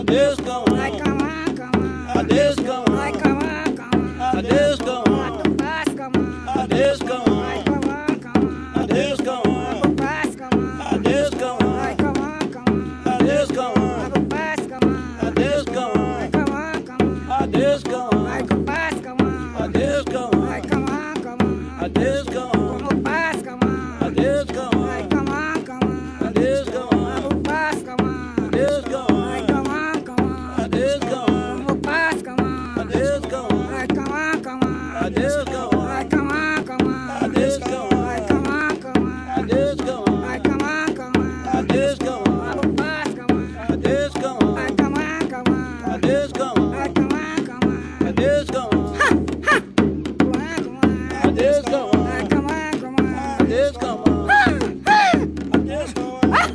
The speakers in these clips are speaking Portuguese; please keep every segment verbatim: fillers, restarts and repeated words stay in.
Adeus, cão. Vai camar, camar. Adeus, cão. Vai camar, camar. Adeus, cão. Quatro pás, camar. Adeus, cão. Vai camar, camar. Adeus, cão. Quatro pás, camar. Adeus, cão. Vai camar, camar. Adeus, cão. Quatro pás, camar. Adeus, cão. Vai camar, camar. Adeus, cão. Vai com paz, camar. Adeus, cão. Vai camar, camar. Adeus, cão. Como paz, camar. Adeus, cão. Vai camar, camar. Adeus, cão. Como paz, camar. Adeus, cão. Vai camar, camar. Adeus, cão. Como paz, camar. Adeus, cão. Vai camar, camar. Adeus, cão. Vai camar, camar. Adeus, cão. Vai camar, camar. Adeus, cão. Vai camar, camar. Adeus, cão. Como paz, camar. Adeus, cão. Vai camar, camar. Adeus, cão. Vai camar, camar. Adeus, cão. Camar, camar. Adeus, cão. Vai camar, camar. Adeus, cão. Adeus, cão.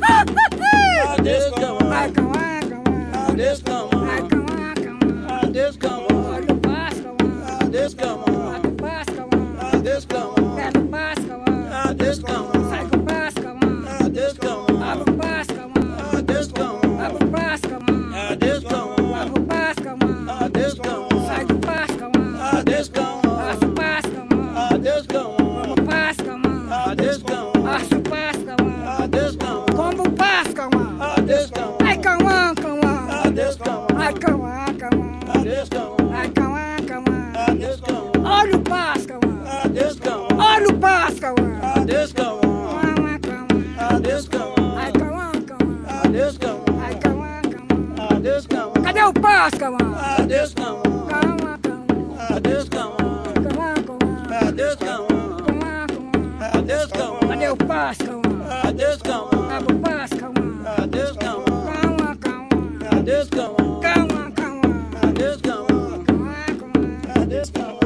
Adeus, cão. Vai camar, camar. Adeus, cão. Vai camar, camar. Adeus, cão. Olha o paz, camar. Adeus, cão. Olha o paz, camar. Adeus, cão. Pega o paz, camar. Adeus, cão. Sai com o paz, camar. Adeus, cão. Abre o paz, camar. Adeus, cão. Abre o paz, camar. Adeus, cão. Abre o paz, camar. Adeus, cão. Sai com o paz, camar. Adeus, cão. Passa o paz, camar. Adeus, cão. Como paz, camar. Adeus, cão. Passa o paz, camar. Adeus, cão. Como paz, camar. Adeus, cão. Vai camar, camar. Adeus, cão. Vai camar, camar. Adeus, cão. Vai camar, camar. Adeus, cão. Olha o paz, camar. Adeus, cão. Olha o paz, camar. Adeus, cão. Camar, camar. Adeus, cão. Vai camar, camar. Adeus, cão. Vai camar, camar. Adeus, cão. Cadê o paz, camar? Adeus, cão. Calma, calma. Adeus, cão. Calma, calma. Adeus, cão. Calma, calma. Adeus, cão. Cadê o paz, calma? Adeus, cão. Abre o paz, calma. Adeus, cão. Calma, calma. Adeus, cão. Calma, calma. Adeus, cão. Calma, calma. Adeus, cão.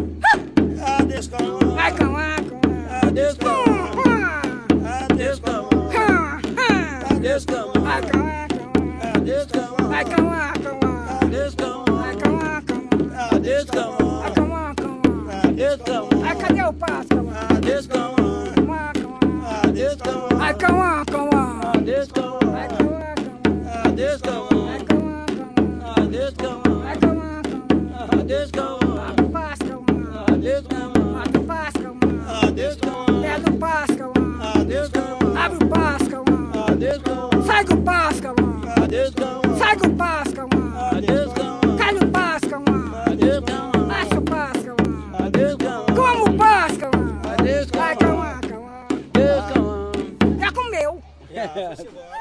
Adeus, cão. Vai, calma, calma. Adeus, cão. Adeus, cão. Calma, calma. Adeus, cão. Vai, calma, calma. Adeus, cão. Vai, calma, calma. Adeus, cão. Vai, calma, calma. Adeus, cão. Vai, calma, calma. Adeus, cão. Vai, cadê o paz, calma? Adeus, cão. Calma, calma. Adeus, cão. Vai, calma, calma. Adeus, cão. Vai, calma, calma. Adeus, cão. Vai, calma, calma. Adeus, cão. Vai, calma, calma. Adeus, cão. Abre o paz, calma. Adeus, cão. Abre o paz, calma. Adeus, cão. Pega o paz, calma. Adeus, cão. Abre o paz, calma. Adeus, cão. Sai com o paz, calma. Adeus, cão. Sai com o paz, calma. Adeus, cão. Cai no paz, calma. Adeus, cão. Passa o paz, calma. Adeus, cão. Como o paz, calma. Adeus, cão. Vai, calma, calma. Adeus, cão. Já comeu. Já, foi-se embora.